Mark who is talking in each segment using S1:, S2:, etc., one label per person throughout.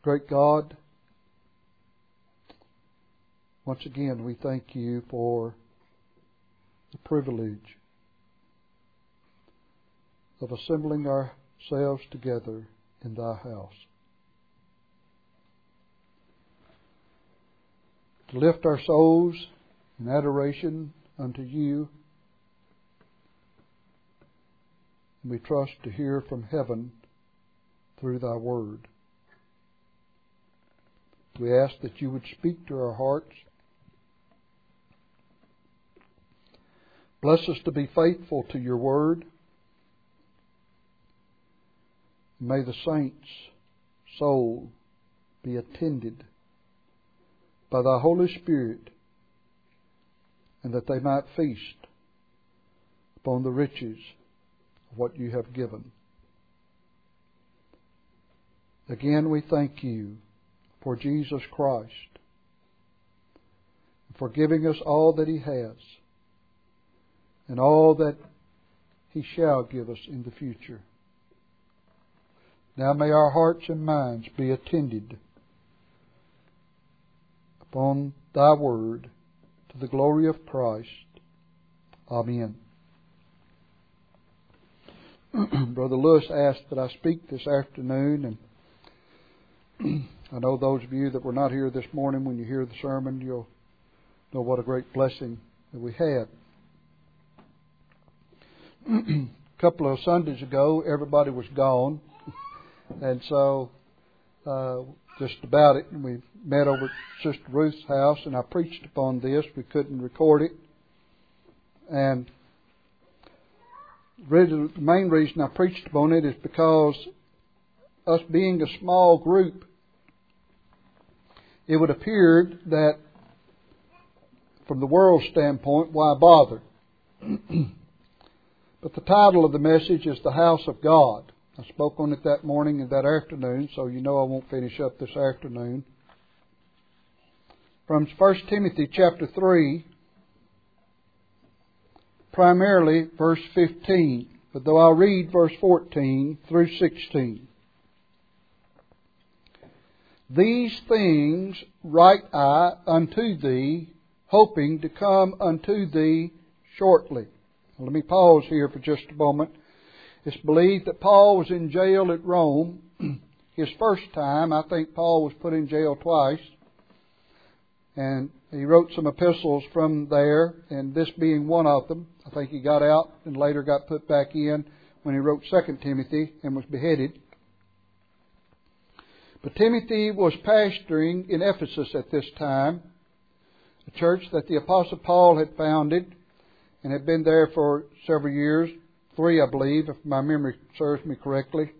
S1: Great God, once again we thank You for the privilege of assembling ourselves together in Thy house, to lift our souls in adoration unto You, and we trust to hear from heaven through Thy Word. We ask that You would speak to our hearts. Bless us to be faithful to Your Word. May the saints' soul be attended by Thy Holy Spirit, and that they might feast upon the riches of what You have given. Again, we thank You for Jesus Christ, for giving us all that He has and all that He shall give us in the future. Now may our hearts and minds be attended upon Thy Word to the glory of Christ. Amen. Brother Lewis asked that I speak this afternoon, and I know those of you that were not here this morning, when you hear the sermon, you'll know what a great blessing that we had. A couple of Sundays ago, everybody was gone, and so just about it, we met over at Sister Ruth's house, and I preached upon this. We couldn't record it, and the main reason I preached upon it is because us being a small group, it would appear that from the world's standpoint, why bother? But the title of the message is The House of God. I spoke on it that morning and that afternoon, so you know I won't finish up this afternoon. From 1 Timothy chapter 3, primarily verse 15, but though I'll read verse 14 through 16. These things write I unto thee, hoping to come unto thee shortly. Now, let me pause here for just a moment. It's believed that Paul was in jail at Rome. His first time, I think Paul was put in jail twice. And he wrote some epistles from there, and this being one of them. I think he got out and later got put back in when he wrote 2 Timothy and was beheaded. But Timothy was pastoring in Ephesus at this time, a church that the Apostle Paul had founded and had been there for several years, 3 I believe, if my memory serves me correctly.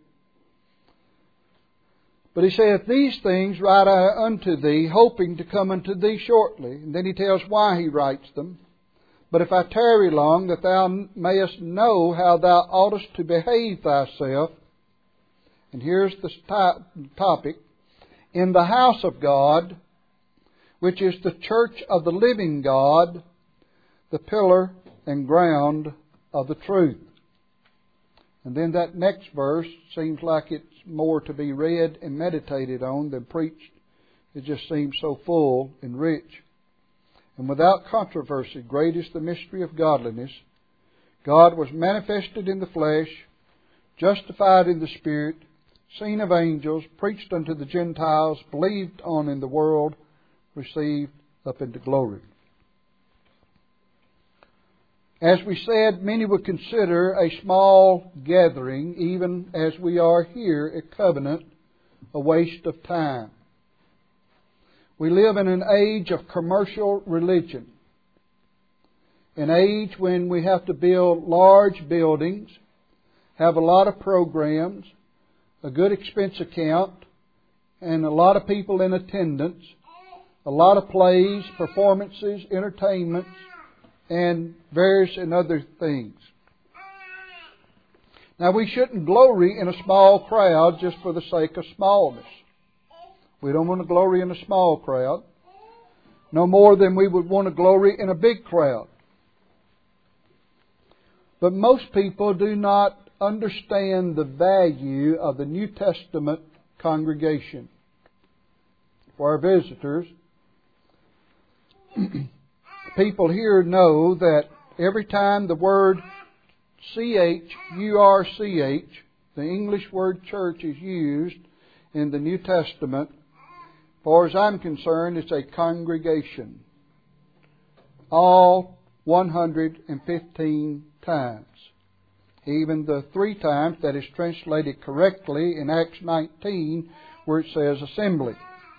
S1: But he saith, These things write I unto thee, hoping to come unto thee shortly. And then he tells why he writes them. But if I tarry long, that thou mayest know how thou oughtest to behave thyself. And here's the topic. In the house of God, which is the church of the living God, the pillar and ground of the truth. And then that next verse seems like it's more to be read and meditated on than preached. It just seems so full and rich. And without controversy, great is the mystery of godliness. God was manifested in the flesh, justified in the Spirit, seen of angels, preached unto the Gentiles, believed on in the world, received up into glory. As we said, many would consider a small gathering, even as we are here at Covenant, a waste of time. We live in an age of commercial religion, an age when we have to build large buildings, have a lot of programs, a good expense account, and a lot of people in attendance, a lot of plays, performances, entertainments, and various and other things. Now, we shouldn't glory in a small crowd just for the sake of smallness. We don't want to glory in a small crowd, no more than we would want to glory in a big crowd. But most people do not understand the value of the New Testament congregation. for our visitors, people here know that every time the word C-H-U-R-C-H, the English word church, is used in the New Testament, as far as I'm concerned, it's a congregation. All 115 times. Even the 3 times that is translated correctly in Acts 19, where it says assembly.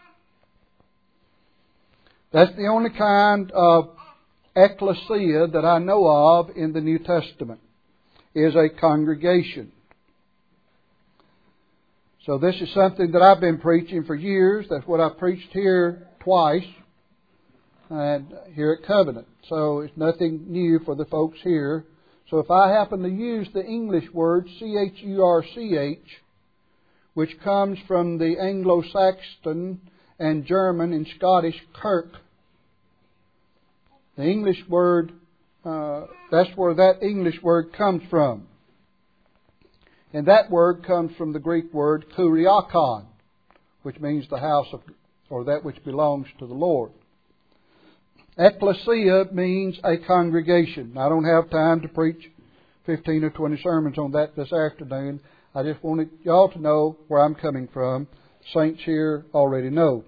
S1: That's the only kind of ecclesia that I know of in the New Testament, is a congregation. So this is something that I've been preaching for years. That's what I've preached here twice, and here at Covenant. So it's nothing new for the folks here. So if I happen to use the English word C-H-U-R-C-H, which comes from the Anglo-Saxon and German and Scottish kirk, the English word, that's where that English word comes from. And that word comes from the Greek word kuriakon, which means the house of, or that which belongs to the Lord. Ecclesia means a congregation. I don't have time to preach 15 or 20 sermons on that this afternoon. I just wanted y'all to know where I'm coming from. Saints here already know.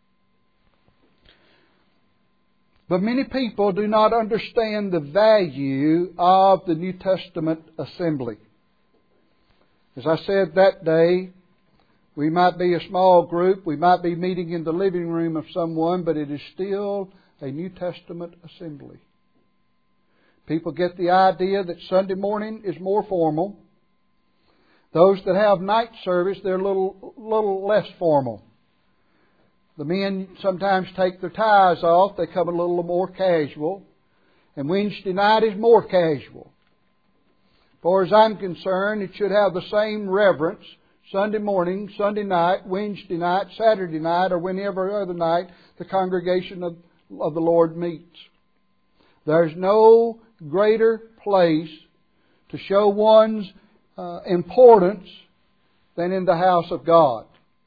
S1: But many people do not understand the value of the New Testament assembly. As I said that day, we might be a small group, we might be meeting in the living room of someone, but it is still a New Testament assembly. People get the idea that Sunday morning is more formal. Those that have night service, they're a little less formal. The men sometimes take their ties off. They come a little more casual. And Wednesday night is more casual. As far as I'm concerned, it should have the same reverence Sunday morning, Sunday night, Wednesday night, Saturday night, or whenever other night the congregation of the Lord meets. There's no greater place to show one's importance than in the house of God.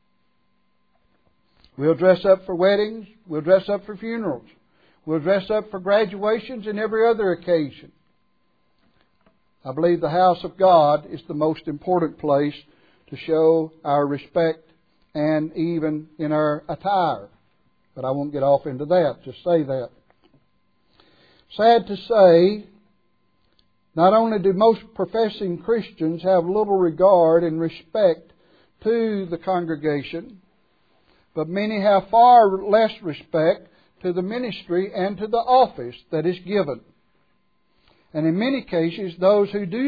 S1: We'll dress up for weddings. We'll dress up for funerals. We'll dress up for graduations and every other occasion. I believe the house of God is the most important place to show our respect and even in our attire. But I won't get off into that. Just say that. Sad to say, not only do most professing Christians have little regard and respect to the congregation, but many have far less respect to the ministry and to the office that is given. And in many cases, those who do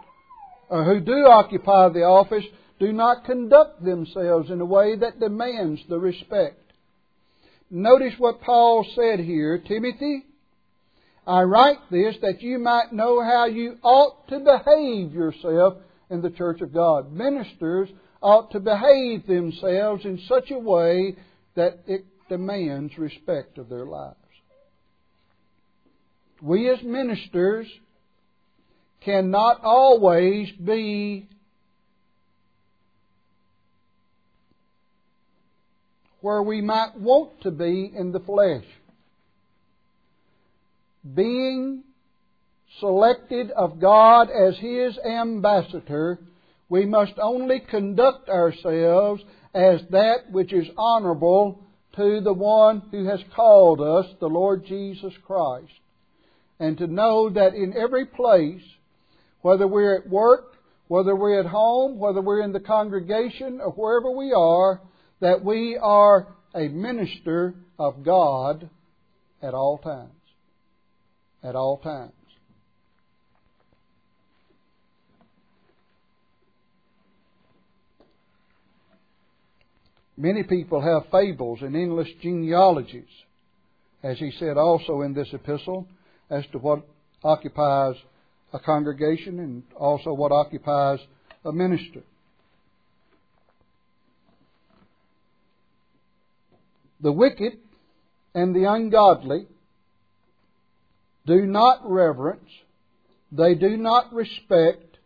S1: occupy the office do not conduct themselves in a way that demands the respect. Notice what Paul said here, Timothy, I write this that you might know how you ought to behave yourself in the church of God. Ministers ought to behave themselves in such a way that it demands respect of their lives. We as ministers cannot always be where we might want to be in the flesh. Being selected of God as His ambassador, we must only conduct ourselves as that which is honorable to the one who has called us, the Lord Jesus Christ. And to know that in every place, whether we're at work, whether we're at home, whether we're in the congregation, or wherever we are, that we are a minister of God at all times. At all times. Many people have fables and endless genealogies, as he said also in this epistle, as to what occupies a congregation and also what occupies a minister. The wicked and the ungodly do not reverence, they do not respect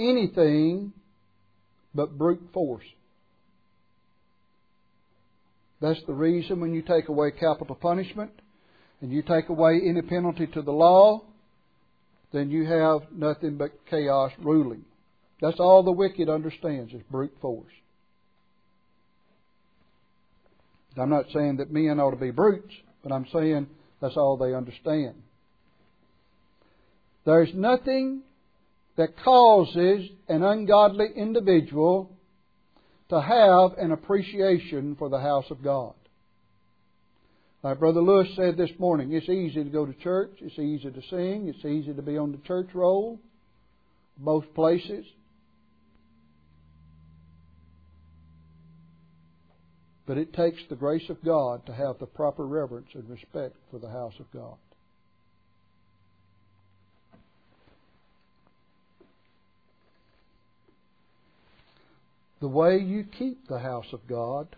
S1: anything but brute force. That's the reason when you take away capital punishment and you take away any penalty to the law, then you have nothing but chaos ruling. That's all the wicked understands is brute force. I'm not saying that men ought to be brutes, but I'm saying that's all they understand. There's nothing that causes an ungodly individual to have an appreciation for the house of God. Like Brother Lewis said this morning, it's easy to go to church, it's easy to sing, it's easy to be on the church roll, both places. But it takes the grace of God to have the proper reverence and respect for the house of God. The way you keep the house of God,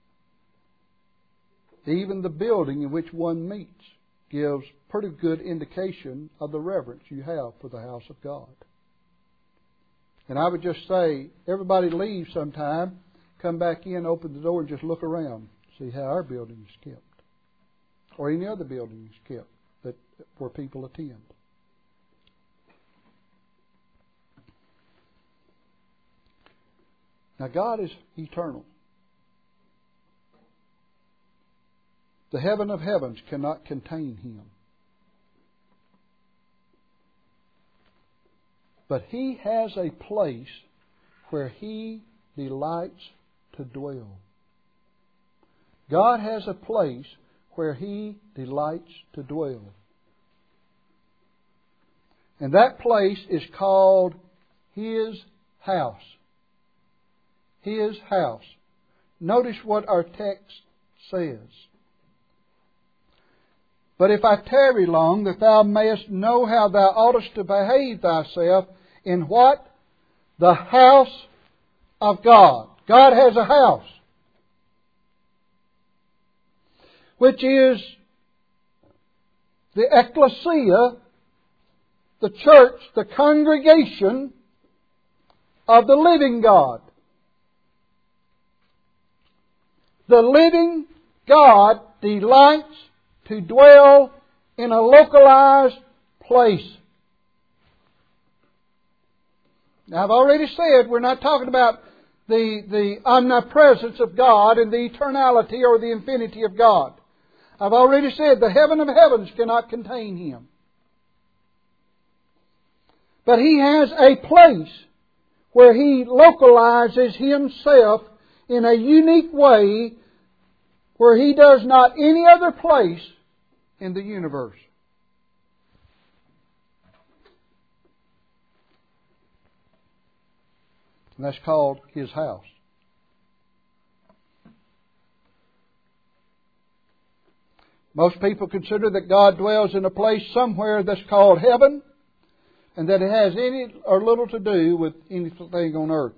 S1: even the building in which one meets, gives pretty good indication of the reverence you have for the house of God. And I would just say, everybody leave sometime, come back in, open the door, and just look around, see how our building is kept, or any other building is kept where people attend. Now, God is eternal. The heaven of heavens cannot contain Him. But He has a place where He delights to dwell. God has a place where He delights to dwell. And that place is called His house. His house. Notice what our text says. But if I tarry long, that thou mayest know how thou oughtest to behave thyself in what? The house of God. God has a house, which is the ecclesia, the church, the congregation of the living God. The living God delights to dwell in a localized place. Now, I've already said we're not talking about the omnipresence of God and the eternality or the infinity of God. I've already said the heaven of heavens cannot contain Him. But He has a place where He localizes Himself in a unique way where He does not any other place in the universe. And that's called His house. Most people consider that God dwells in a place somewhere that's called heaven, and that it has any or little to do with anything on earth.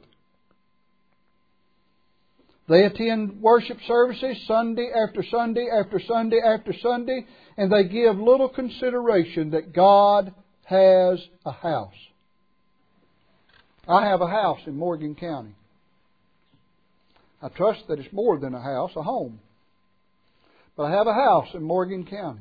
S1: They attend worship services Sunday after Sunday after Sunday after Sunday, and they give little consideration that God has a house. I have a house in Morgan County. I trust that it's more than a house, a home. But I have a house in Morgan County.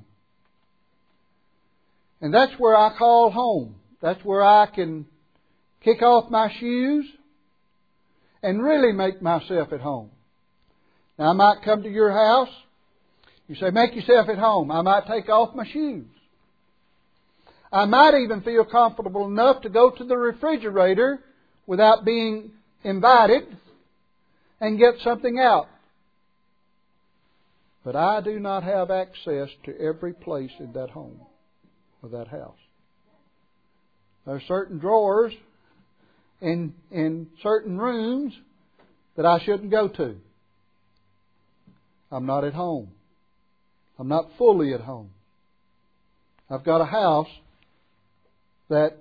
S1: And that's where I call home. That's where I can kick off my shoes and really make myself at home. Now, I might come to your house. You say, make yourself at home. I might take off my shoes. I might even feel comfortable enough to go to the refrigerator without being invited and get something out. But I do not have access to every place in that home or that house. There are certain drawers in certain rooms that I shouldn't go to. I'm not at home. I'm not fully at home. I've got a house that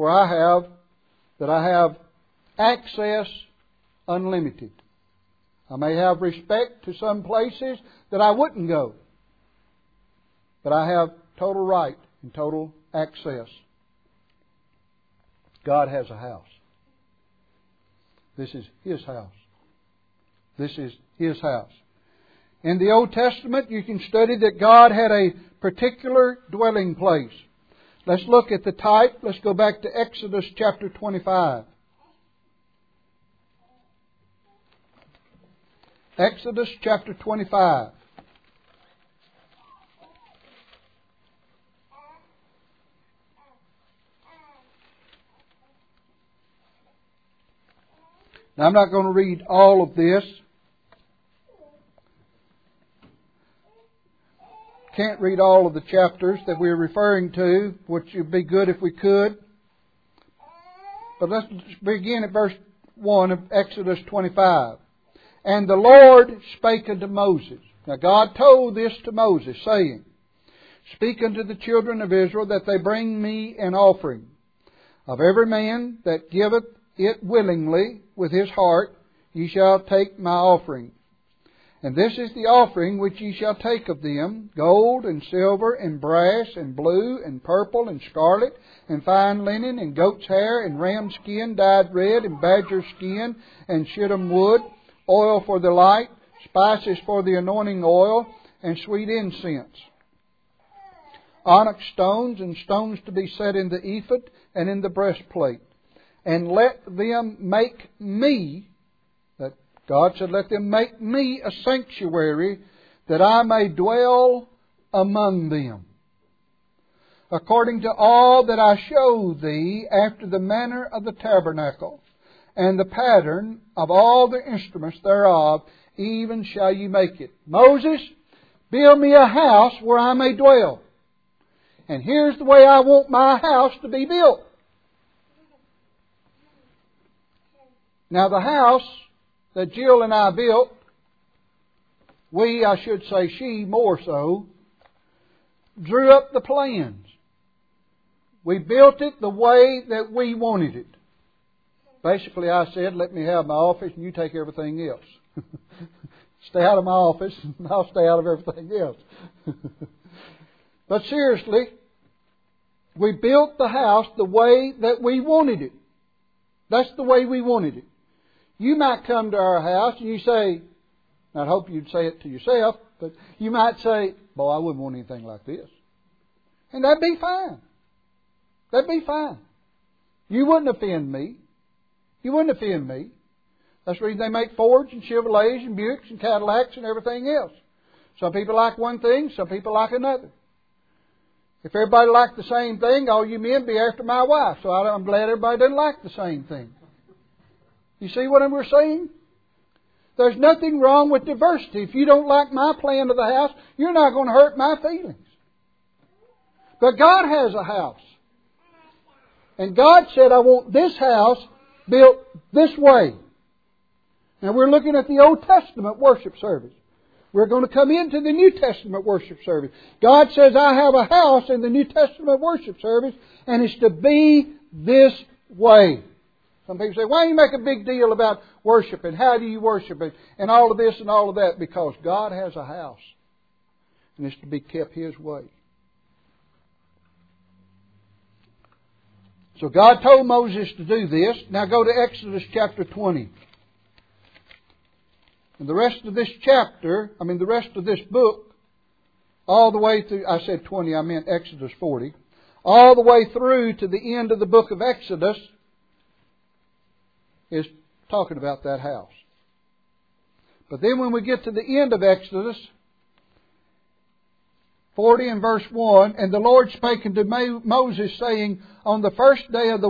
S1: I have access unlimited. I may have respect to some places that I wouldn't go, but I have total right and total access. God has a house. This is His house. This is His house. In the Old Testament, you can study that God had a particular dwelling place. Let's look at the type. Let's go back to Exodus chapter 25. Exodus chapter 25. Now, I'm not going to read all of this. Can't read all of the chapters that we're referring to, which would be good if we could. But let's begin at verse 1 of Exodus 25. And the Lord spake unto Moses. Now God told this to Moses, saying, Speak unto the children of Israel that they bring me an offering. Of every man that giveth it willingly with his heart, ye shall take my offering. And this is the offering which ye shall take of them, gold and silver and brass and blue and purple and scarlet and fine linen and goat's hair and ram skin dyed red and badger skin and shittim wood, oil for the light, spices for the anointing oil, and sweet incense. Onyx stones and stones to be set in the ephod and in the breastplate. And let them make me, that God said, let them make me a sanctuary that I may dwell among them. According to all that I show thee after the manner of the tabernacle, and the pattern of all the instruments thereof, even shall ye make it. Moses, build me a house where I may dwell. And here's the way I want my house to be built. Now the house that Jill and I built, I should say she more so, drew up the plans. We built it the way that we wanted it. Basically I said, let me have my office and you take everything else. Stay out of my office and I'll stay out of everything else. But seriously, we built the house the way that we wanted it. That's the way we wanted it. You might come to our house and you say, I hope you'd say it to yourself, but you might say, boy, I wouldn't want anything like this. And that'd be fine. That'd be fine. You wouldn't offend me. You wouldn't offend me. That's the reason they make Fords and Chevrolets and Buicks and Cadillacs and everything else. Some people like one thing, some people like another. If everybody liked the same thing, all you men be after my wife. So I'm glad everybody doesn't like the same thing. You see what we're saying? There's nothing wrong with diversity. If you don't like my plan of the house, you're not going to hurt my feelings. But God has a house. And God said, I want this house built this way. Now we're looking at the Old Testament worship service. We're going to come into the New Testament worship service. God says, I have a house in the New Testament worship service, and it's to be this way. Some people say, why do you make a big deal about worship and how do you worship it and all of this and all of that? Because God has a house, and it's to be kept His way. So God told Moses to do this. Now go to Exodus chapter 20. And the rest of this the rest of this book, all the way through, I said 20, I meant Exodus 40, all the way through to the end of the book of Exodus is talking about that house. But then when we get to the end of Exodus 40 and verse 1, and the Lord spake unto Moses, saying, on the first day of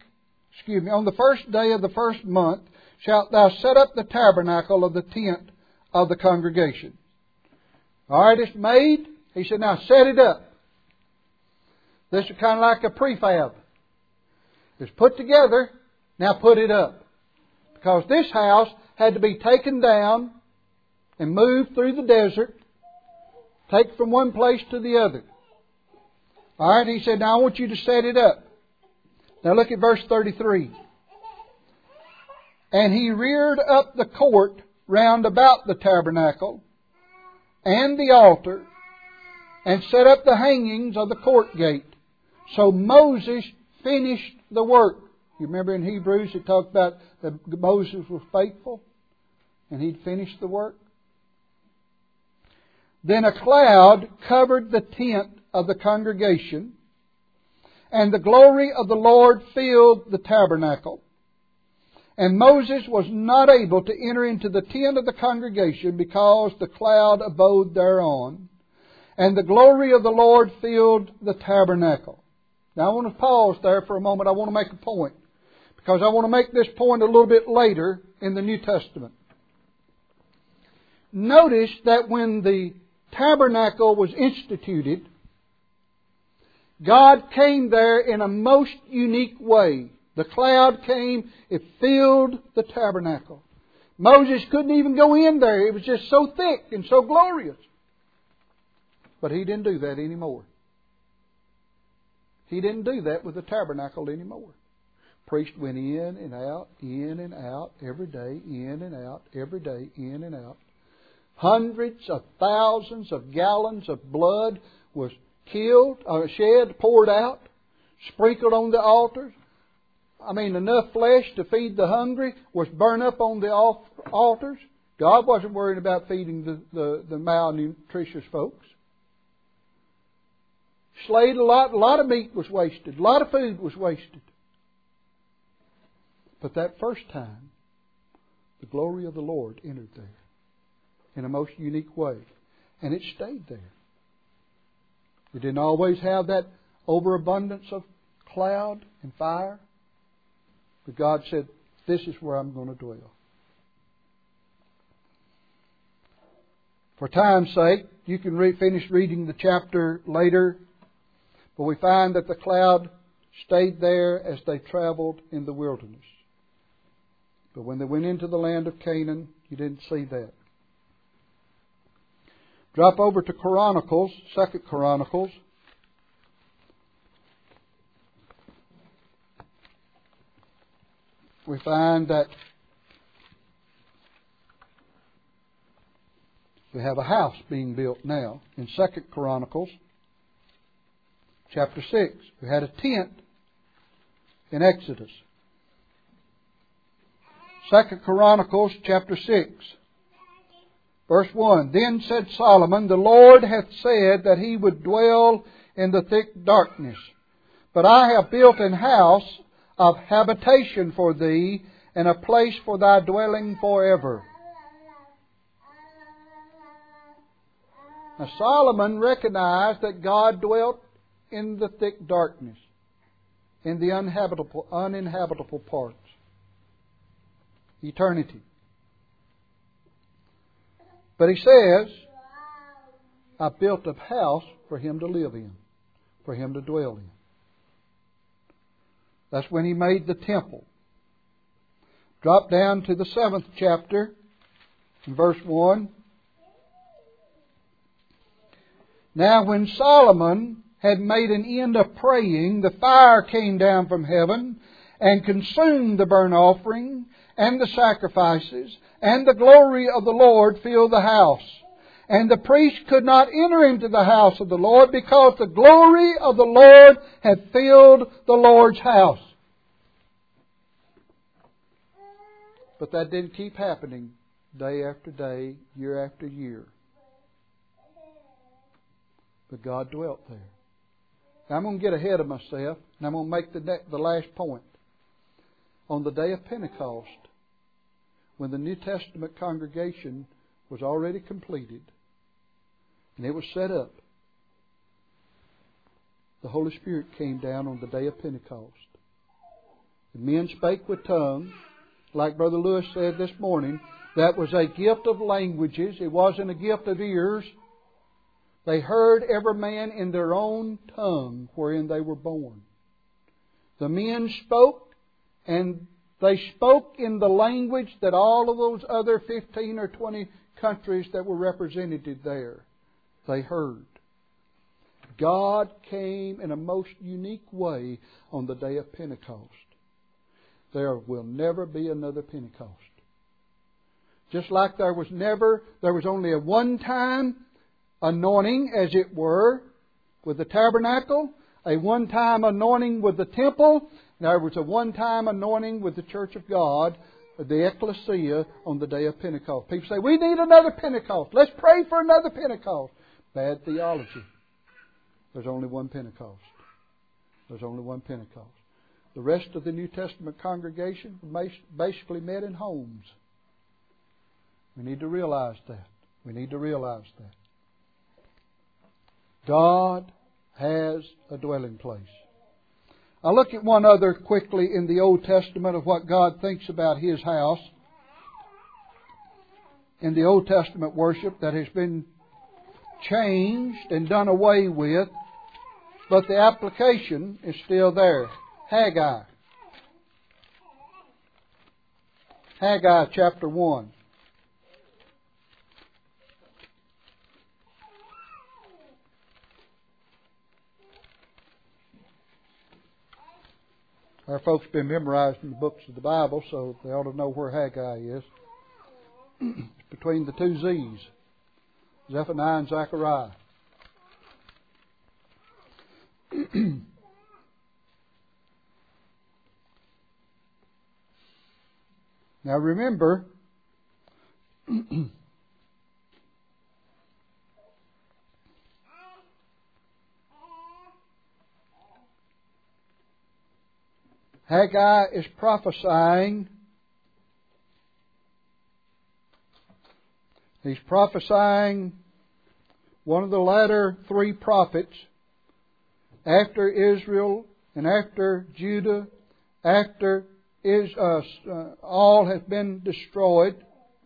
S1: the first month, shalt thou set up the tabernacle of the tent of the congregation. All right, it's made. He said, now set it up. This is kind of like a prefab. It's put together, now put it up. Because this house had to be taken down and moved through the desert, take from one place to the other. All right, he said, now I want you to set it up. Now look at verse 33. And he reared up the court round about the tabernacle and the altar, and set up the hangings of the court gate. So Moses finished the work. You remember in Hebrews it talked about that Moses was faithful and he'd finished the work. Then a cloud covered the tent of the congregation, and the glory of the Lord filled the tabernacle. And Moses was not able to enter into the tent of the congregation because the cloud abode thereon, and the glory of the Lord filled the tabernacle. Now I want to pause there for a moment. I want to make a point, because I want to make this point a little bit later in the New Testament. Notice that when the tabernacle was instituted, God came there in a most unique way. The cloud came, it filled the tabernacle. Moses couldn't even go in there. It was just so thick and so glorious. But he didn't do that anymore. He didn't do that with the tabernacle anymore. Priest went in and out, every day, in and out, every day, in and out. Hundreds of thousands of gallons of blood was shed, poured out, sprinkled on the altars. Enough flesh to feed the hungry was burned up on the altars. God wasn't worried about feeding the malnutritious folks. Slayed a lot of meat was wasted. A lot of food was wasted. But that first time, the glory of the Lord entered there in a most unique way. And it stayed there. We didn't always have that overabundance of cloud and fire. But God said, this is where I'm going to dwell. For time's sake, you can finish reading the chapter later. But we find that the cloud stayed there as they traveled in the wilderness. But when they went into the land of Canaan, you didn't see that. Drop over to Chronicles, 2 Chronicles. We find that we have a house being built now in 2 Chronicles chapter 6. We had a tent in Exodus. 2 Chronicles chapter 6. Verse 1. Then said Solomon, the Lord hath said that he would dwell in the thick darkness. But I have built an house of habitation for thee, and a place for thy dwelling forever. Now Solomon recognized that God dwelt in the thick darkness, in the uninhabitable parts. Eternity. But he says, I built a house for him to live in, for him to dwell in. That's when he made the temple. Drop down to the 7th chapter, in verse 1. Now when Solomon had made an end of praying, the fire came down from heaven and consumed the burnt offering and the sacrifices, and the glory of the Lord filled the house. And the priest could not enter into the house of the Lord, because the glory of the Lord had filled the Lord's house. But that didn't keep happening day after day, year after year. But God dwelt there. Now I'm going to get ahead of myself, and I'm going to make the last point. On the day of Pentecost, when the New Testament congregation was already completed, and it was set up, the Holy Spirit came down on the day of Pentecost. The men spake with tongues. Like Brother Lewis said this morning, that was a gift of languages. It wasn't a gift of ears. They heard every man in their own tongue wherein they were born. The men spoke, and they spoke in the language that all of those other 15 or 20 countries that were represented there, they heard. God came in a most unique way on the day of Pentecost. There will never be another Pentecost. Just like there was only a one-time anointing, as it were, with the tabernacle, a one-time anointing with the temple. There was a one-time anointing with the church of God. the ecclesia on the day of Pentecost. People say, we need another Pentecost. Let's pray for another Pentecost. Bad theology. There's only one Pentecost. There's only one Pentecost. The rest of the New Testament congregation basically met in homes. We need to realize that. We need to realize that. God has a dwelling place. I'll look at one other quickly in the Old Testament of what God thinks about His house. In the Old Testament worship that has been changed and done away with, but the application is still there. Haggai. Haggai chapter 1. Our folks have been memorizing the books of the Bible, so they ought to know where Haggai is. It's between the two Z's, Zephaniah and Zechariah. Now remember, Haggai is prophesying. He's prophesying one of the latter three prophets after Israel and after Judah, after all has been destroyed.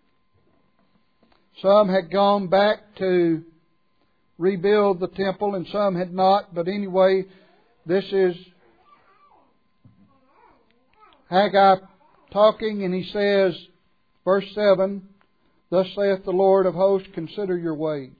S1: Some had gone back to rebuild the temple and some had not. But anyway, this is Haggai talking, and he says, verse 7, Thus saith the Lord of hosts, consider your ways.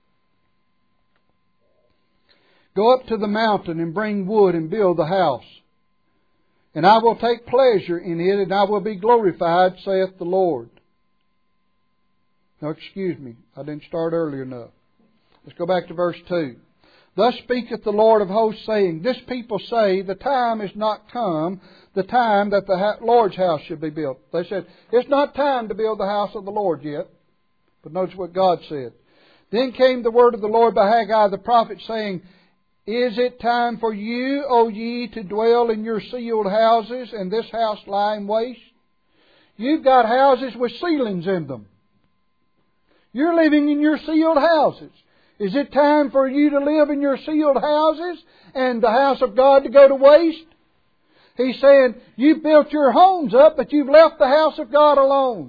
S1: Go up to the mountain and bring wood and build the house. And I will take pleasure in it, and I will be glorified, saith the Lord. Now, excuse me, I didn't start early enough. Let's go back to verse 2. Thus speaketh the Lord of hosts, saying, This people say, the time is not come, the time that the Lord's house should be built. They said, it's not time to build the house of the Lord yet. But notice what God said. Then came the word of the Lord by Haggai the prophet, saying, Is it time for you, O ye, to dwell in your sealed houses, and this house lying waste? You've got houses with ceilings in them. You're living in your sealed houses. Is it time for you to live in your sealed houses and the house of God to go to waste? He's saying, you've built your homes up, but you've left the house of God alone.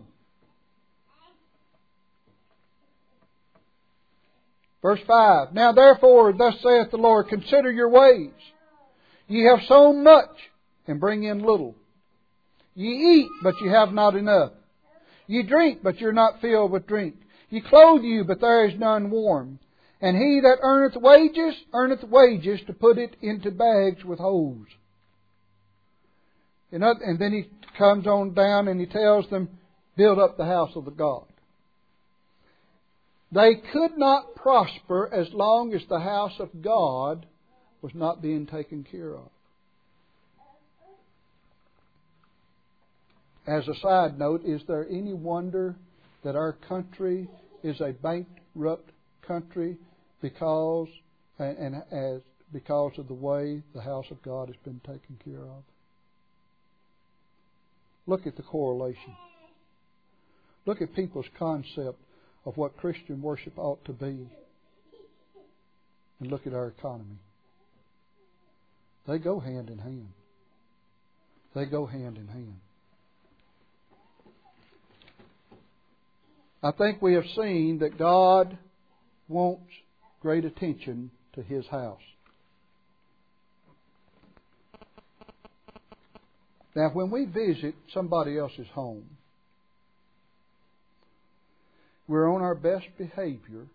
S1: Verse 5, Now therefore, thus saith the Lord, consider your ways. Ye have sown much, and bring in little. Ye eat, but ye have not enough. Ye drink, but you're not filled with drink. Ye clothe you, but there is none warm. And he that earneth wages to put it into bags with holes. And then he comes on down and he tells them, build up the house of the God. They could not prosper as long as the house of God was not being taken care of. As a side note, is there any wonder that our country is a bankrupt country because of the way the house of God has been taken care of? Look at the correlation. Look at people's concept of what Christian worship ought to be. And look at our economy. They go hand in hand. They go hand in hand. I think we have seen that God wants great attention to His house. Now, when we visit somebody else's home, we're on our best behavior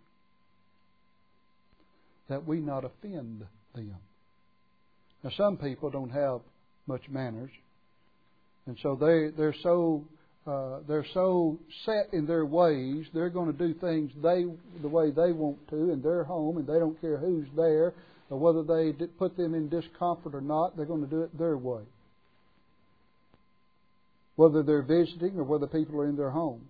S1: that we not offend them. Now, some people don't have much manners, and so they're so set in their ways. They're going to do things the way they want to in their home, and they don't care who's there or whether they put them in discomfort or not. They're going to do it their way. whether they're visiting or whether people are in their home.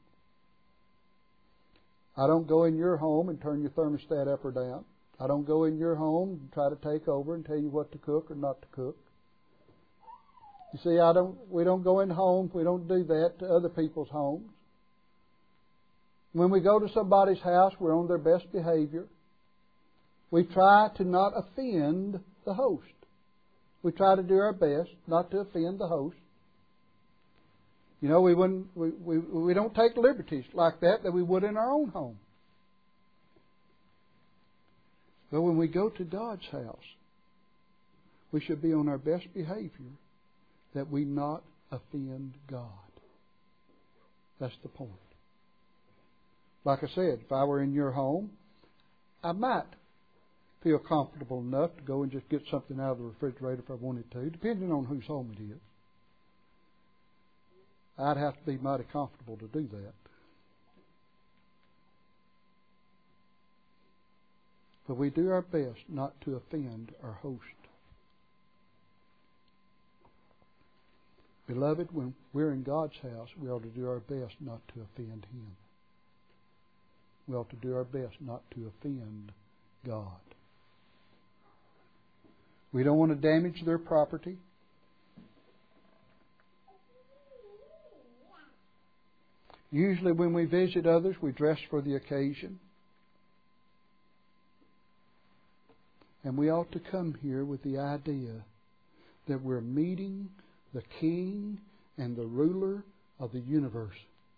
S1: I don't go in your home and turn your thermostat up or down. I don't go in your home and try to take over and tell you what to cook or not to cook. You see, we don't go in homes, we don't do that to other people's homes. When we go to somebody's house, we're on their best behavior. We try to not offend the host. We try to do our best not to offend the host. You know, we don't take liberties like that we would in our own home. But when we go to God's house, we should be on our best behavior that we not offend God. That's the point. Like I said, if I were in your home, I might feel comfortable enough to go and just get something out of the refrigerator if I wanted to, depending on whose home it is. I'd have to be mighty comfortable to do that. But we do our best not to offend our host. Beloved, when we're in God's house, we ought to do our best not to offend Him. We ought to do our best not to offend God. We don't want to damage their property. Usually when we visit others, we dress for the occasion. And we ought to come here with the idea that we're meeting the King and the ruler of the universe.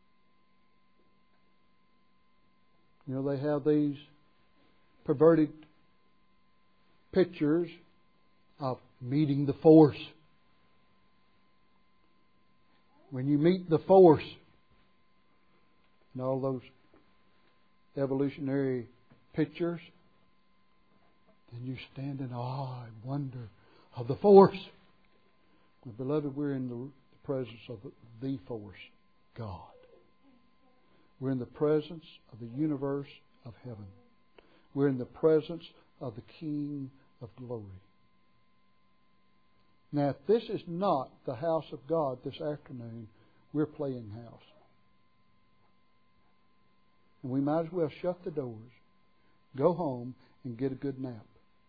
S1: You know, they have these perverted pictures of meeting the force. When you meet the force, and all those evolutionary pictures, then you stand in awe and wonder of the force. Well, beloved, we're in the presence of the force, God. We're in the presence of the universe of heaven. We're in the presence of the King of glory. Now, if this is not the house of God this afternoon, we're playing house. And we might as well shut the doors, go home, and get a good nap.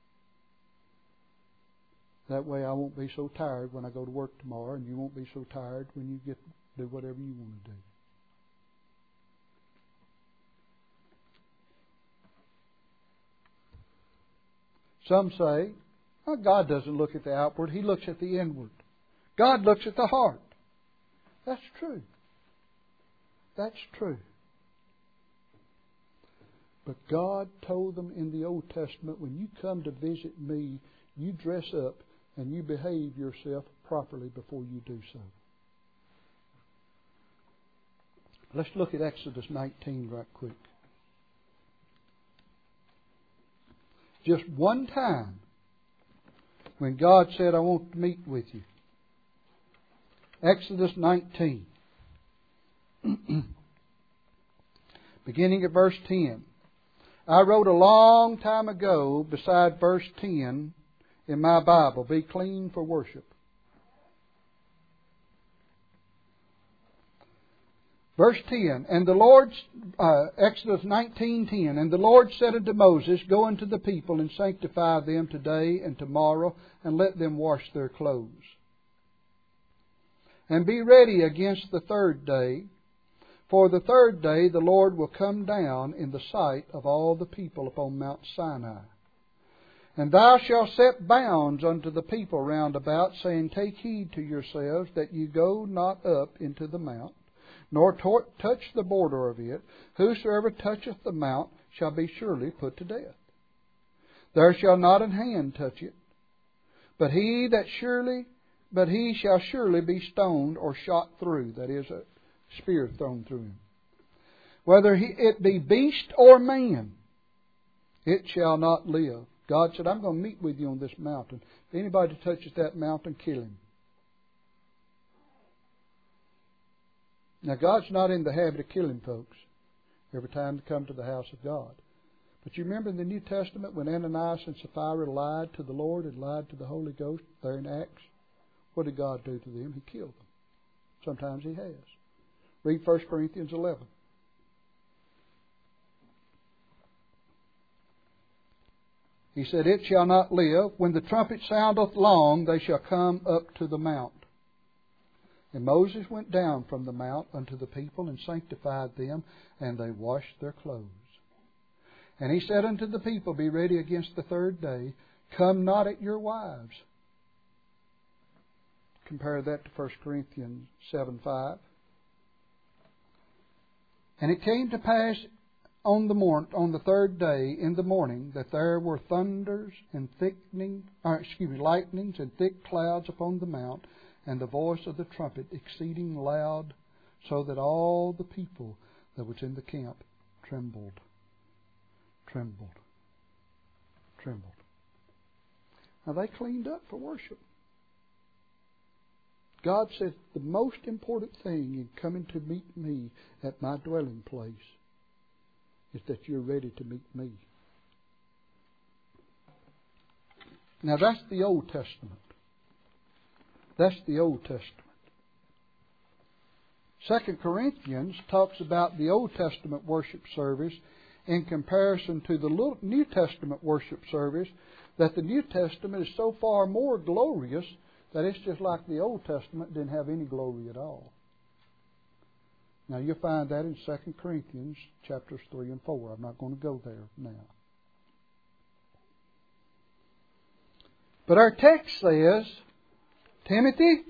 S1: That way I won't be so tired when I go to work tomorrow, and you won't be so tired when you get to do whatever you want to do. Some say, oh, God doesn't look at the outward, He looks at the inward. God looks at the heart. That's true. That's true. But God told them in the Old Testament, when you come to visit me, you dress up and you behave yourself properly before you do so. Let's look at Exodus 19 right quick. Just one time when God said, I want to meet with you. Exodus 19. Beginning at verse 10. I wrote a long time ago beside verse 10 in my Bible, be clean for worship. Verse 10, and the Lord, Exodus 19:10, and the Lord said unto Moses, go unto the people and sanctify them today and tomorrow, and let them wash their clothes. And be ready against the third day, for the third day the Lord will come down in the sight of all the people upon Mount Sinai. And thou shalt set bounds unto the people round about, saying, take heed to yourselves that ye go not up into the mount, nor touch the border of it. Whosoever toucheth the mount shall be surely put to death. There shall not an hand touch it, but he shall surely be stoned or shot through, that is, a spear thrown through him. Whether it be beast or man, it shall not live. God said, I'm going to meet with you on this mountain. If anybody touches that mountain, kill him. Now, God's not in the habit of killing folks every time they come to the house of God. But you remember in the New Testament when Ananias and Sapphira lied to the Lord and lied to the Holy Ghost there in Acts? What did God do to them? He killed them. Sometimes He has. Read 1 Corinthians 11. He said, "It shall not live. When the trumpet soundeth long, they shall come up to the mount. And Moses went down from the mount unto the people, and sanctified them, and they washed their clothes. And he said unto the people, Be ready against the third day. Come not at your wives." Compare that to 1 Corinthians 7:5. "And it came to pass on the third day in the morning, that there were thunders and lightnings and thick clouds upon the mount, and the voice of the trumpet exceeding loud, so that all the people that was in the camp trembled." Now they cleaned up for worship. God said the most important thing in coming to meet me at my dwelling place is that you're ready to meet me. Now that's the Old Testament. That's the Old Testament. 2 Corinthians talks about the Old Testament worship service in comparison to the New Testament worship service, that the New Testament is so far more glorious that it's just like the Old Testament didn't have any glory at all. Now you'll find that in 2 Corinthians chapters 3 and 4. I'm not going to go there now. But our text says, Timothy,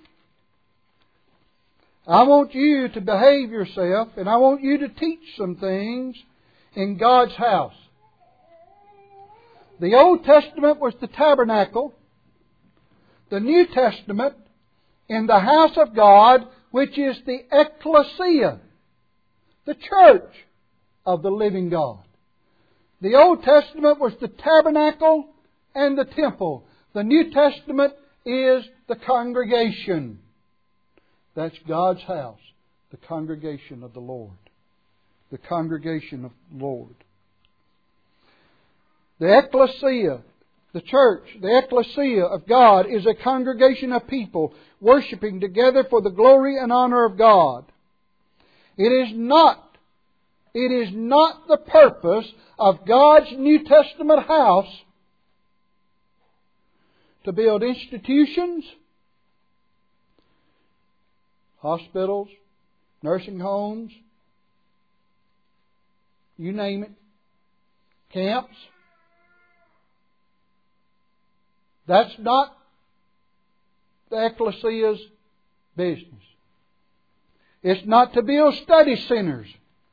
S1: I want you to behave yourself, and I want you to teach some things in God's house. The Old Testament was the tabernacle. The New Testament in the house of God, which is the ecclesia, the church of the living God. The Old Testament was the tabernacle and the temple. The New Testament is the congregation. That's God's house, the congregation of the Lord. The congregation of the Lord. The ecclesia, the church, the ecclesia of God is a congregation of people worshiping together for the glory and honor of God. It is not the purpose of God's New Testament house to build institutions, hospitals, nursing homes, you name it, camps. That's not the ecclesia's business. It's not to build study centers.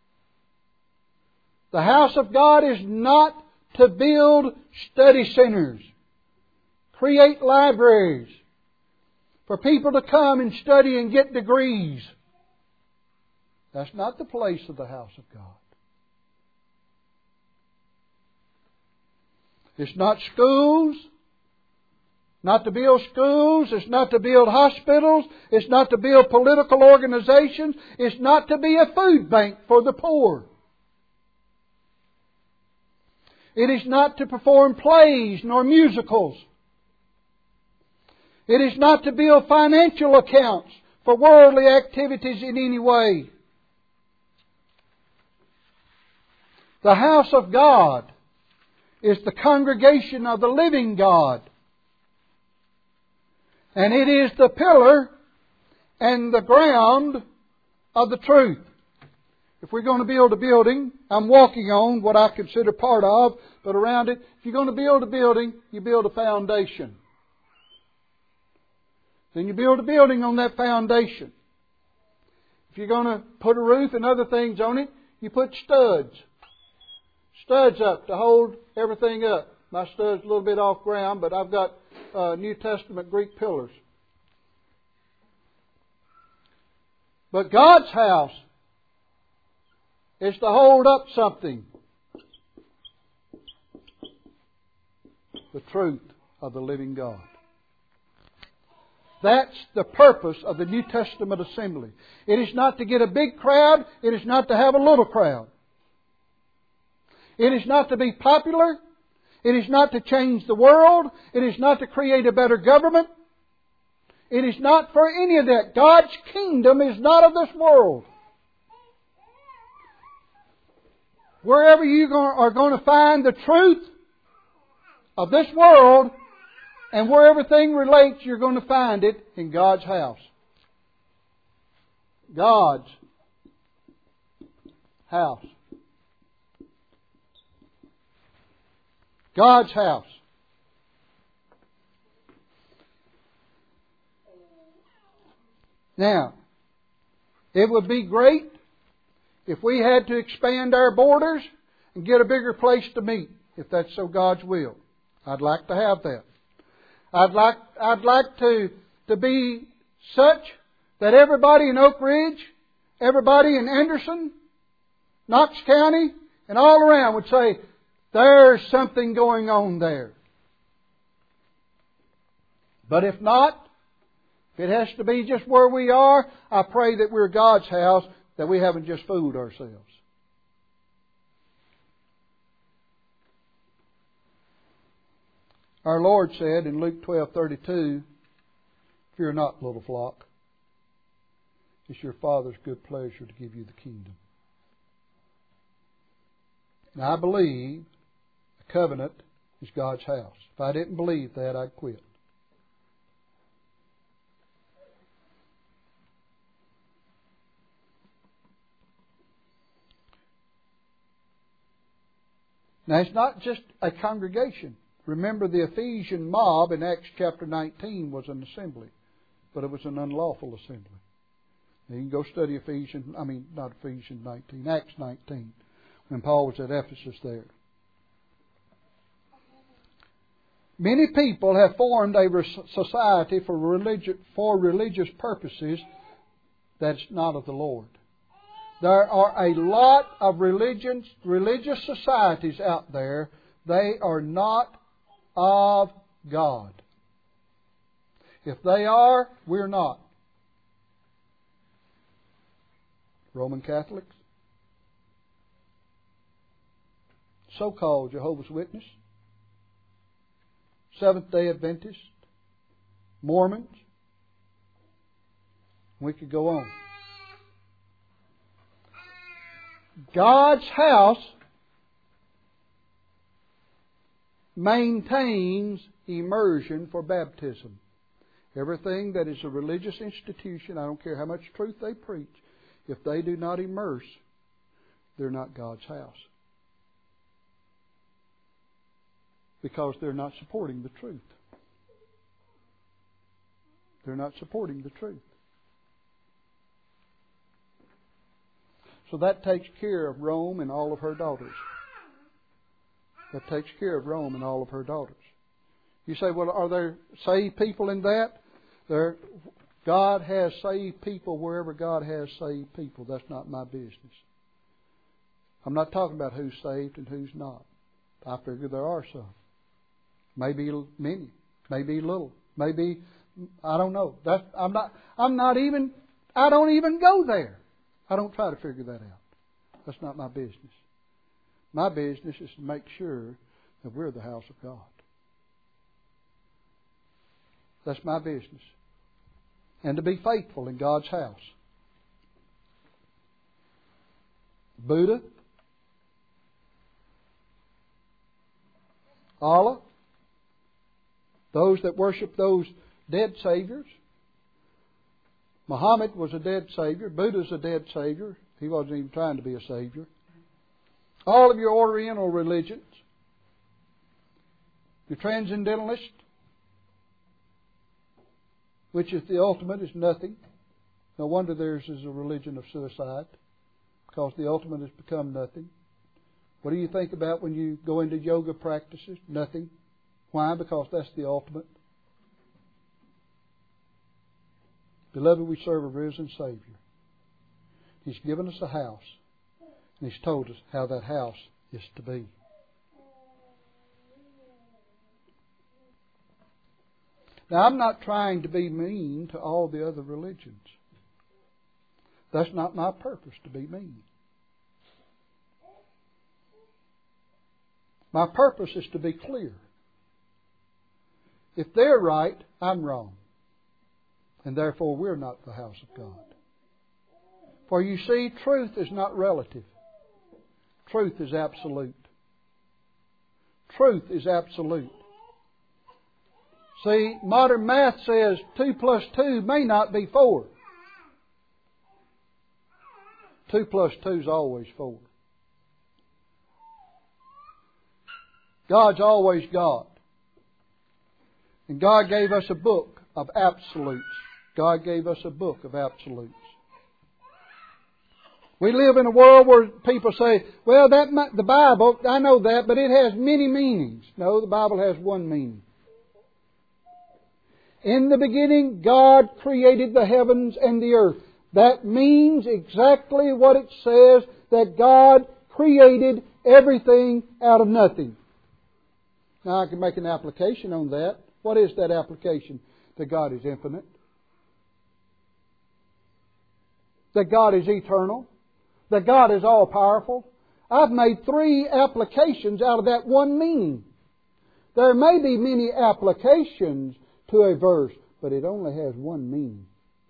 S1: The house of God is not to build study centers, create libraries for people to come and study and get degrees. That's not the place of the house of God. It's not schools. Not to build schools. It's not to build hospitals. It's not to build political organizations. It's not to be a food bank for the poor. It is not to perform plays nor musicals. It is not to build financial accounts for worldly activities in any way. The house of God is the congregation of the living God. And it is the pillar and the ground of the truth. If we're going to build a building, I'm walking on what I consider part of, but around it, if you're going to build a building, you build a foundation. Then you build a building on that foundation. If you're going to put a roof and other things on it, you put studs. Studs up to hold everything up. My stud's a little bit off ground, but I've got New Testament Greek pillars. But God's house is to hold up something. The truth of the living God. That's the purpose of the New Testament assembly. It is not to get a big crowd. It is not to have a little crowd. It is not to be popular. It is not to change the world. It is not to create a better government. It is not for any of that. God's kingdom is not of this world. Wherever you are going to find the truth of this world, and where everything relates, you're going to find it in God's house. God's house. God's house. Now, it would be great if we had to expand our borders and get a bigger place to meet, if that's so God's will. I'd like to have that. I'd like to be such that everybody in Oak Ridge, everybody in Anderson, Knox County, and all around would say, there's something going on there. But if not, if it has to be just where we are, I pray that we're God's house, that we haven't just fooled ourselves. Our Lord said in Luke 12:32, "Fear not, little flock. It's your Father's good pleasure to give you the kingdom." Now I believe the covenant is God's house. If I didn't believe that, I'd quit. Now it's not just a congregation. Remember, the Ephesian mob in Acts chapter 19 was an assembly, but it was an unlawful assembly. Now you can go study Acts 19, when Paul was at Ephesus there. Many people have formed a society for religious purposes that's not of the Lord. There are a lot of religious societies out there. They are not of God. If they are, we're not. Roman Catholics, so-called Jehovah's Witness, Seventh-day Adventists, Mormons. We could go on. God's house maintains immersion for baptism. Everything that is a religious institution, I don't care how much truth they preach, if they do not immerse, they're not God's house. Because they're not supporting the truth. They're not supporting the truth. So that takes care of Rome and all of her daughters. That takes care of Rome and all of her daughters. You say, well, are there saved people in that? God has saved people wherever God has saved people. That's not my business. I'm not talking about who's saved and who's not. I figure there are some. Maybe many. Maybe little. Maybe, I don't know. I don't even go there. I don't try to figure that out. That's not my business. My business is to make sure that we're the house of God. That's my business. And to be faithful in God's house. Buddha, Allah, those that worship those dead saviors. Muhammad was a dead savior. Buddha's a dead savior. He wasn't even trying to be a savior. All of your Oriental religions, your Transcendentalists, which is the ultimate, is nothing. No wonder theirs is a religion of suicide, because the ultimate has become nothing. What do you think about when you go into yoga practices? Nothing. Why? Because that's the ultimate. Beloved, we serve a risen Savior. He's given us a house, and He's told us how that house is to be. Now, I'm not trying to be mean to all the other religions. That's not my purpose, to be mean. My purpose is to be clear. If they're right, I'm wrong. And therefore we're not the house of God. For you see, truth is not relative. Truth is absolute. Truth is absolute. See, modern math says 2 plus 2 may not be 4. 2 plus 2 is always 4. God's always God. And God gave us a book of absolutes. God gave us a book of absolutes. We live in a world where people say, well, the Bible, I know that, but it has many meanings. No, the Bible has one meaning. In the beginning, God created the heavens and the earth. That means exactly what it says, that God created everything out of nothing. Now, I can make an application on that. What is that application? That God is infinite. That God is eternal. That God is all-powerful. I've made 3 applications out of that one meaning. There may be many applications to a verse, but it only has one meaning.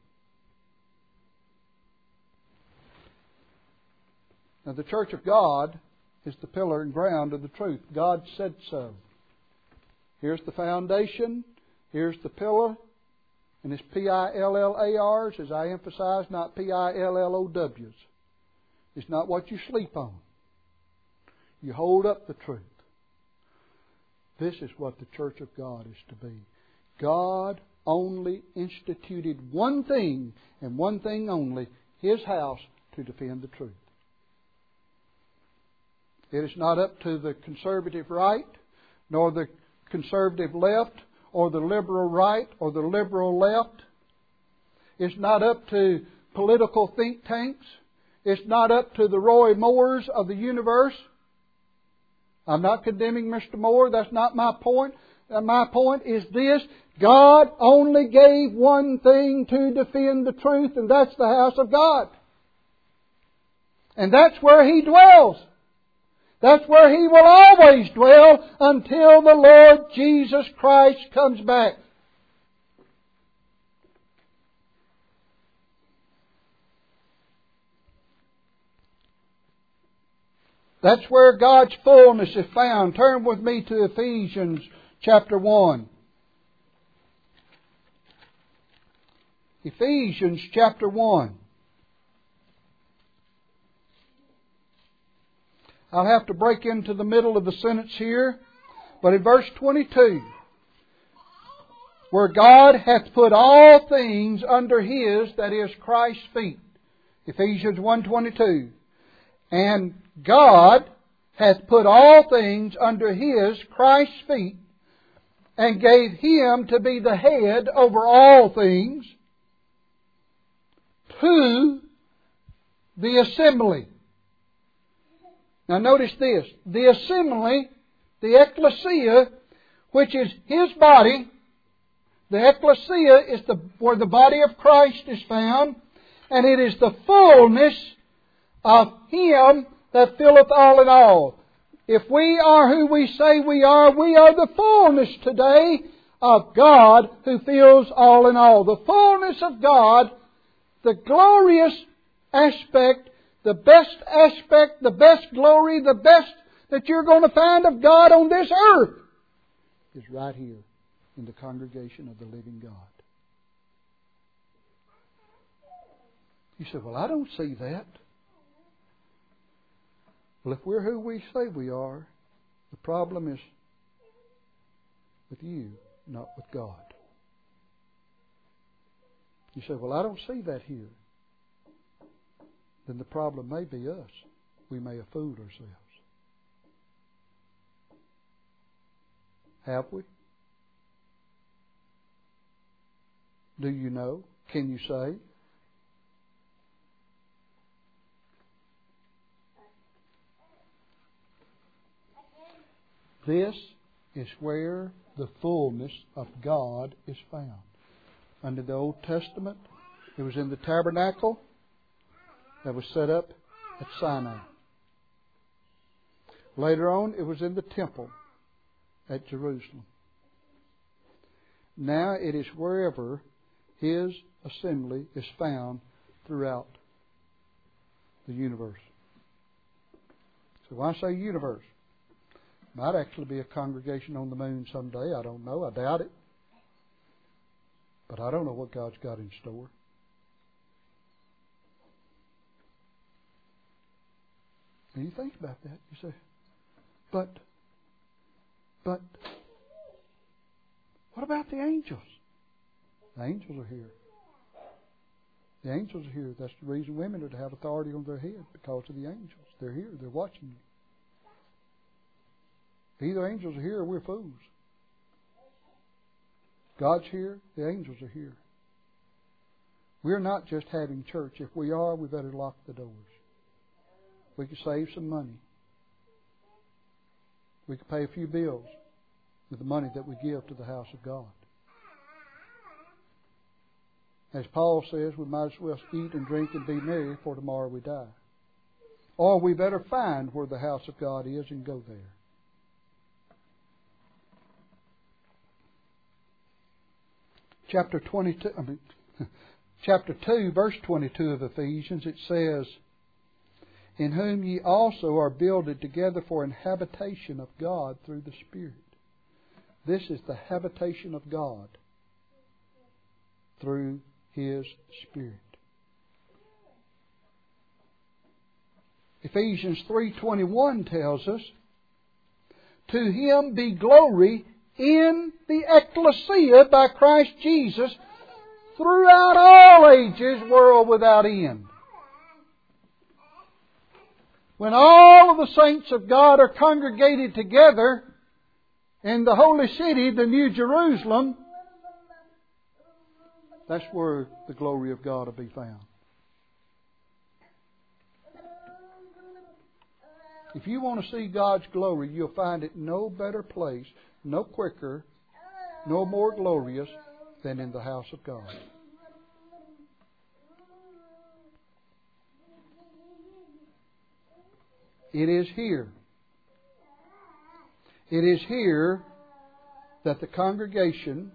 S1: Now, the church of God is the pillar and ground of the truth. God said so. Here's the foundation. Here's the pillar. And it's P-I-L-L-A-R's, as I emphasize, not P-I-L-L-O-W's. It's not what you sleep on. You hold up the truth. This is what the church of God is to be. God only instituted one thing, and one thing only, His house to defend the truth. It is not up to the conservative right, nor the conservative left, or the liberal right, or the liberal left. It's not up to political think tanks. It's not up to the Roy Moores of the universe. I'm not condemning Mr. Moore. That's not my point. My point is this. God only gave one thing to defend the truth, and that's the house of God. And that's where He dwells. That's where He will always dwell until the Lord Jesus Christ comes back. That's where God's fullness is found. Turn with me to Ephesians chapter 1. Ephesians chapter 1. I'll have to break into the middle of the sentence here. But in verse 22, where God hath put all things under His, that is Christ's feet. Ephesians 1:22. And God hath put all things under His, Christ's feet, and gave Him to be the head over all things, to the assembly. Now notice this. The assembly, the ecclesia, which is His body. The ecclesia is where the body of Christ is found. And it is the fullness of Him that filleth all in all. If we are who we say we are the fullness today of God who fills all in all. The fullness of God, the glorious aspect, the best aspect, the best glory, the best that you're going to find of God on this earth is right here in the congregation of the living God. You say, well, I don't see that. Well, if we're who we say we are, the problem is with you, not with God. You say, well, I don't see that here. Then the problem may be us. We may have fooled ourselves. Have we? Do you know? Can you say? This is where the fullness of God is found. Under the Old Testament, it was in the tabernacle that was set up at Sinai. Later on, it was in the temple at Jerusalem. Now it is wherever His assembly is found throughout the universe. So when I say universe, might actually be a congregation on the moon someday. I don't know. I doubt it. But I don't know what God's got in store. And you think about that. You say, but what about the angels? The angels are here. The angels are here. That's the reason women are to have authority on their head, because of the angels. They're here. They're watching you. Either angels are here or we're fools. God's here. The angels are here. We're not just having church. If we are, we better lock the doors. We could save some money. We could pay a few bills with the money that we give to the house of God. As Paul says, we might as well eat and drink and be merry, for tomorrow we die. Or we better find where the house of God is and go there. Chapter 2, verse 22 of Ephesians, it says, in whom ye also are builded together for an habitation of God through the Spirit. This is the habitation of God through His Spirit. Ephesians 3:21 tells us, to Him be glory in the ecclesia by Christ Jesus throughout all ages, world without end. When all of the saints of God are congregated together in the holy city, the New Jerusalem, that's where the glory of God will be found. If you want to see God's glory, you'll find it no better place, no quicker, no more glorious than in the house of God. It is here. It is here that the congregation,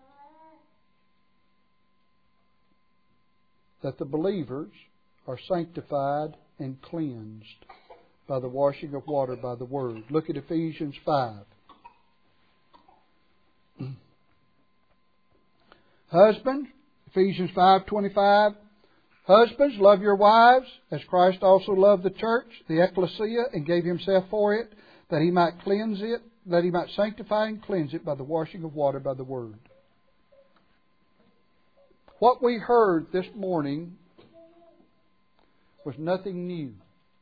S1: that the believers are sanctified and cleansed by the washing of water by the Word. Look at Ephesians 5. Husbands, Ephesians 5:25. Husbands, love your wives, as Christ also loved the church, the ecclesia, and gave Himself for it, that He might cleanse it, that He might sanctify and cleanse it by the washing of water by the Word. What we heard this morning was nothing new.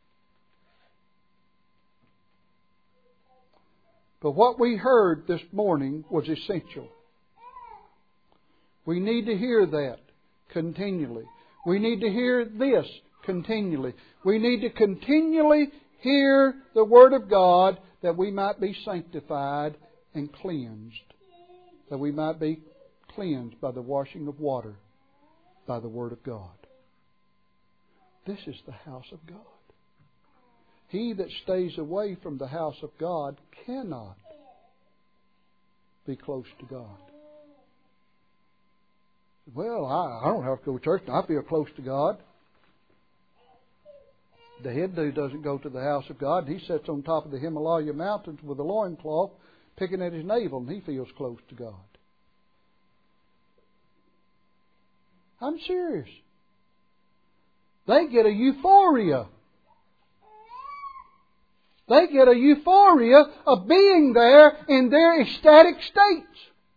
S1: But what we heard this morning was essential. We need to hear that continually. We need to hear this continually. We need to continually hear the Word of God, that we might be sanctified and cleansed. That we might be cleansed by the washing of water by the Word of God. This is the house of God. He that stays away from the house of God cannot be close to God. Well, I don't have to go to church and I feel close to God. The head dude doesn't go to the house of God. He sits on top of the Himalaya mountains with a loincloth picking at his navel, and he feels close to God. I'm serious. They get a euphoria. They get a euphoria of being there in their ecstatic states.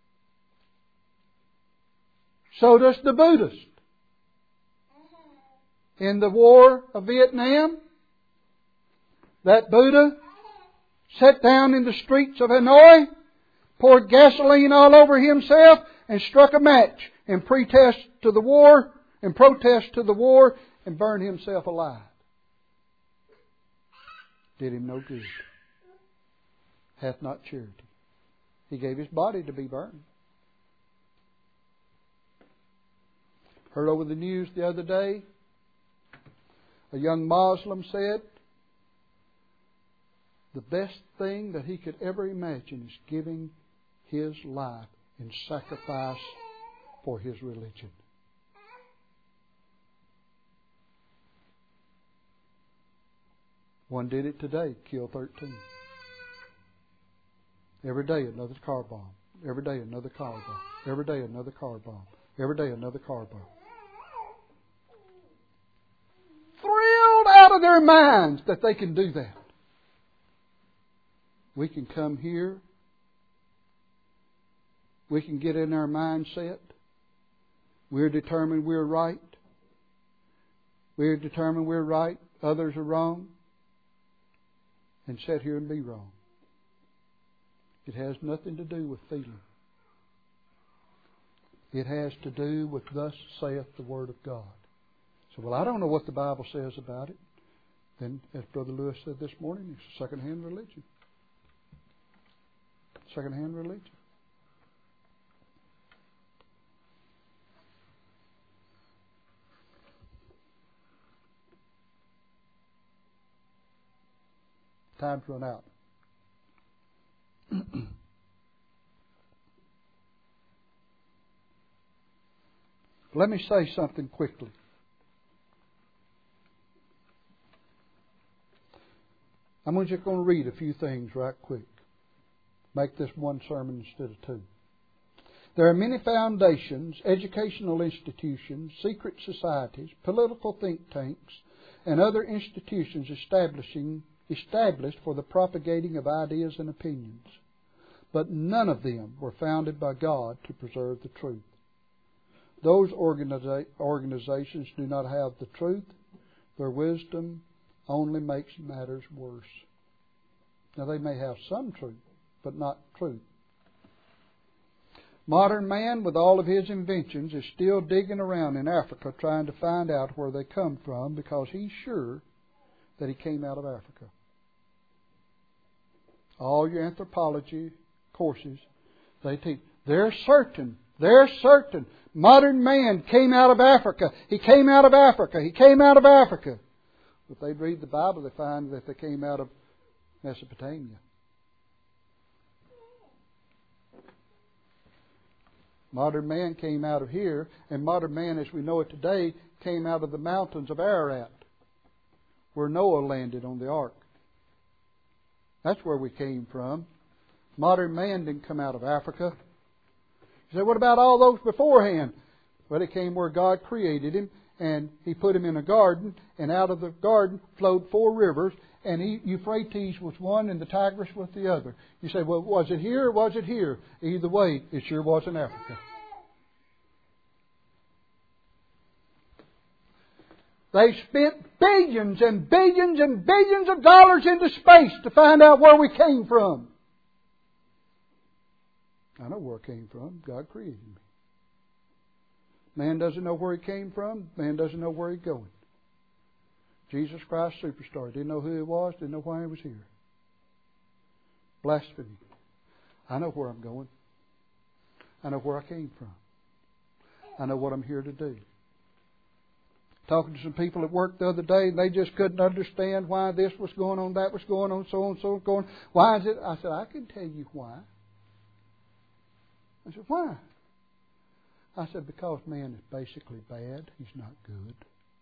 S1: So does the Buddhist. In the war of Vietnam, that Buddha sat down in the streets of Hanoi, poured gasoline all over himself, and struck a match in protest to the war, and burned himself alive. Did him no good. Hath not charity. He gave his body to be burned. Heard over the news the other day, a young Muslim said, the best thing that he could ever imagine is giving his life in sacrifice for his religion. One did it today, killed 13. Every day another car bomb. Every day another car bomb. Every day another car bomb. Every day another car bomb. Thrilled out of their minds that they can do that. We can come here. We can get in our mindset. We're determined we're right. We're determined we're right. Others are wrong. And sit here and be wrong. It has nothing to do with feeling. It has to do with thus saith the Word of God. So, well, I don't know what the Bible says about it. Then, as Brother Lewis said this morning, it's a second-hand religion. Second-hand religion. Time's run out. Let me say something quickly. I'm just going to read a few things right quick. Make this one sermon instead of two. There are many foundations, educational institutions, secret societies, political think tanks, and other institutions established for the propagating of ideas and opinions. But none of them were founded by God to preserve the truth. Those organizations do not have the truth. Their wisdom only makes matters worse. Now, they may have some truth, but not truth. Modern man, with all of his inventions, is still digging around in Africa trying to find out where they come from because he's sure that he came out of Africa. All your anthropology courses, they teach. They're certain. Modern man came out of Africa. He came out of Africa. He came out of Africa. If they read the Bible, they find that they came out of Mesopotamia. Modern man came out of here, and modern man, as we know it today, came out of the mountains of Ararat, where Noah landed on the ark. That's where we came from. Modern man didn't come out of Africa. You say, what about all those beforehand? Well, it came where God created him, and He put him in a garden, and out of the garden flowed 4 rivers, and Euphrates was one and the Tigris was the other. You say, well, was it here or was it here? Either way, it sure was in Africa. They spent billions and billions and billions of dollars into space to find out where we came from. I know where I came from. God created me. Man doesn't know where he came from. Man doesn't know where he's going. Jesus Christ, superstar. Didn't know who he was. Didn't know why he was here. Blasphemy. I know where I'm going. I know where I came from. I know what I'm here to do. Talking to some people at work the other day, and they just couldn't understand why this was going on, that was going on, so on, so on, going. Why is it? I said, I can tell you why. I said, why? I said, because man is basically bad. He's not good.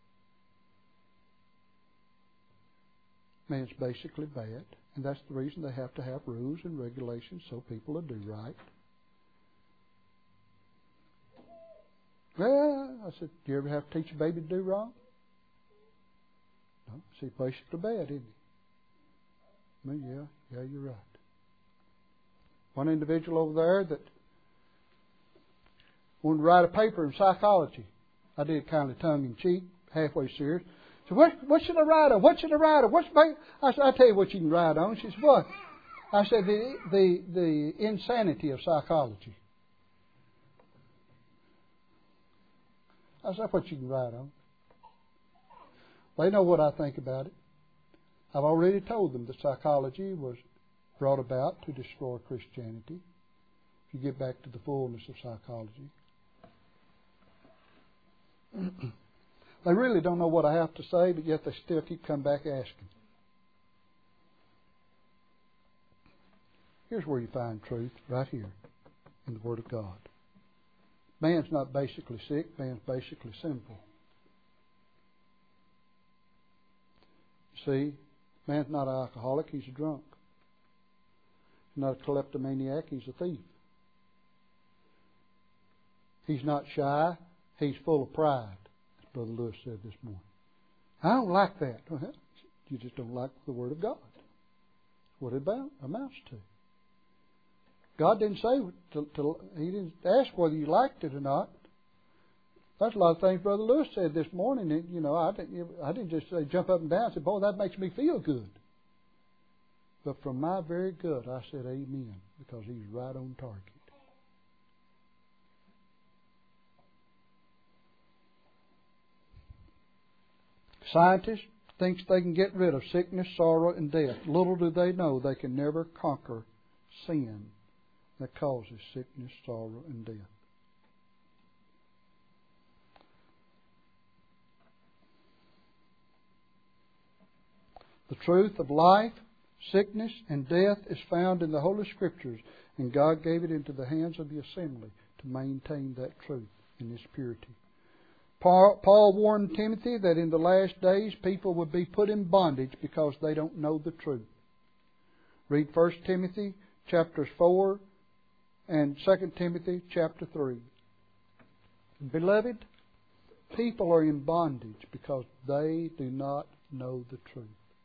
S1: Man's basically bad. And that's the reason they have to have rules and regulations so people will do right. Well, I said, do you ever have to teach a baby to do wrong? No. See, basically bad, isn't he? Well, yeah, you're right. One individual over there that wanted to write a paper in psychology. I did kind of tongue-in-cheek, halfway serious. So what should I write on? What should I write on? I said, I'll tell you what you can write on. She said, what? I said, the insanity of psychology. I said, that's what you can write on. They know what I think about it. I've already told them that psychology was brought about to destroy Christianity. If you get back to the fullness of psychology. They really don't know what I have to say, but yet they still keep coming back asking. Here's where you find truth, right here in the Word of God. Man's not basically sick. Man's basically sinful. See, man's not an alcoholic. He's a drunk. He's not a kleptomaniac. He's a thief. He's not shy. He's full of pride, as Brother Lewis said this morning. I don't like that. Well, you just don't like the Word of God. That's what it amounts to. God didn't say, He didn't ask whether you liked it or not. That's a lot of things Brother Lewis said this morning. You know, I didn't just say jump up and down and say, boy, that makes me feel good. But from my very gut, I said amen, because he's right on target. Scientists think they can get rid of sickness, sorrow, and death. Little do they know they can never conquer sin that causes sickness, sorrow, and death. The truth of life, sickness, and death is found in the Holy Scriptures, and God gave it into the hands of the assembly to maintain that truth in its purity. Paul warned Timothy that in the last days people would be put in bondage because they don't know the truth. Read 1 Timothy chapters 4 and 2 Timothy chapter 3. Beloved, people are in bondage because they do not know the truth.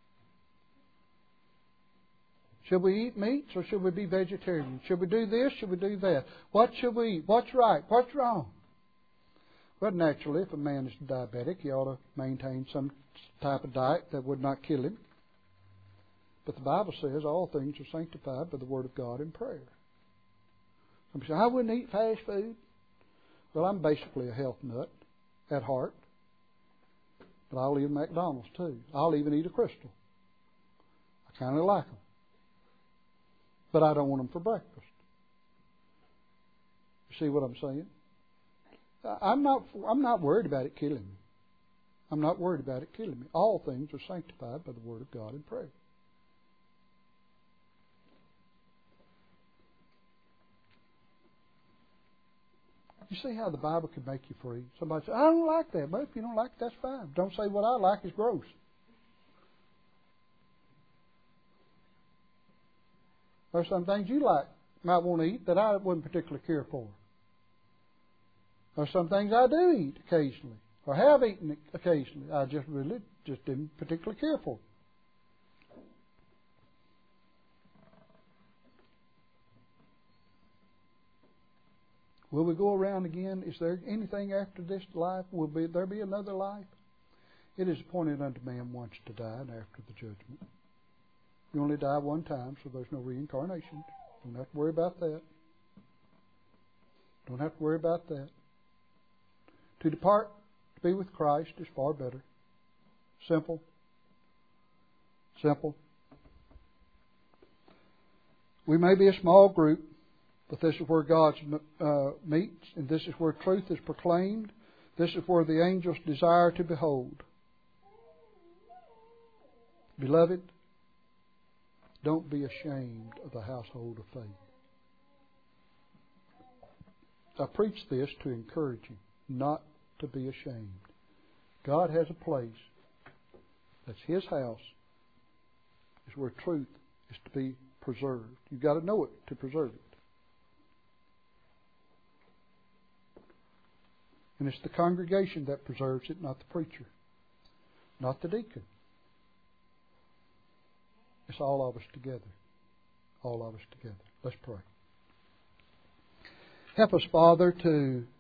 S1: Should we eat meats or should we be vegetarian? Should we do this? Should we do that? What should we eat? What's right? What's wrong? Well, naturally, if a man is diabetic, he ought to maintain some type of diet that would not kill him. But the Bible says all things are sanctified by the Word of God and prayer. Some say, I wouldn't eat fast food. Well, I'm basically a health nut at heart. But I'll eat McDonald's too. I'll even eat a Crystal. I kind of like them. But I don't want them for breakfast. You see what I'm saying? I'm not worried about it killing me. I'm not worried about it killing me. All things are sanctified by the Word of God and prayer. You see how the Bible can make you free? Somebody says, I don't like that. But if you don't like it, that's fine. Don't say what I like is gross. There's some things you might want to eat that I wouldn't particularly care for. There's some things I do eat occasionally, or have eaten occasionally. I just didn't particularly care for. Will we go around again? Is there anything after this life? Will there be another life? It is appointed unto man once to die, and after the judgment. You only die one time, so there's no reincarnation. Don't have to worry about that. Don't have to worry about that. To depart to be with Christ is far better. Simple. Simple. We may be a small group, but this is where God meets, and this is where truth is proclaimed. This is where the angels desire to behold. Beloved, don't be ashamed of the household of faith. I preach this to encourage you, not to be ashamed. God has a place that's His house. It's where truth is to be preserved. You've got to know it to preserve it. And it's the congregation that preserves it, not the preacher, not the deacon. It's all of us together. All of us together. Let's pray. Help us, Father, to